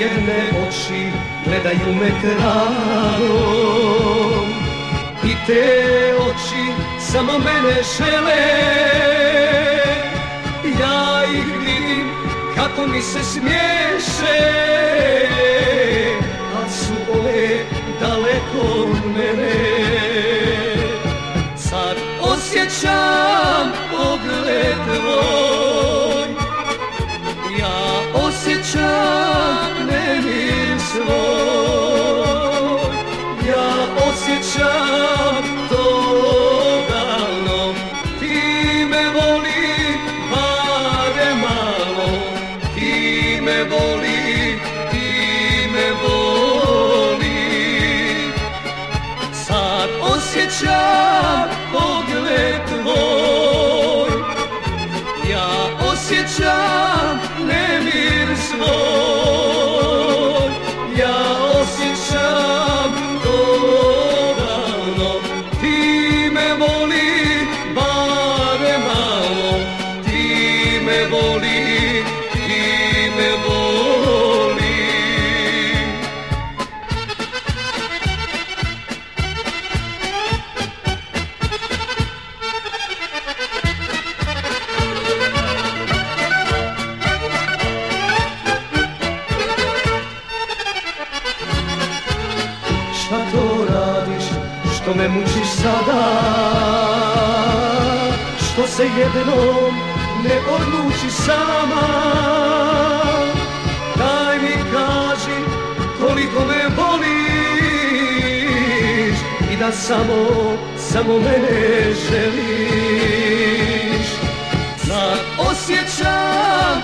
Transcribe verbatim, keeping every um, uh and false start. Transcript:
Jedne oči gledaju me kralom i te oči samo mene žele. Ja ih vidim kako mi se smiješe, al su ove daleko od mene. Sad osjećam pogled tvoj, ja osjećam nemir svoj, ja osjećam to davno. Ti me voli barem malo, ti me voli, ti me voli. Sad osjećam pogled tvoj, ja osjećam nemir svoj, ja osjećam to davno. Ti me voli barem malo, ti me voli, ti me voli. Šta to radiš, što me mučiš sada? Što se jednom ne odlučiš sama? Daj mi kaži koliko me voliš i da samo, samo mene želiš. Sad osjećam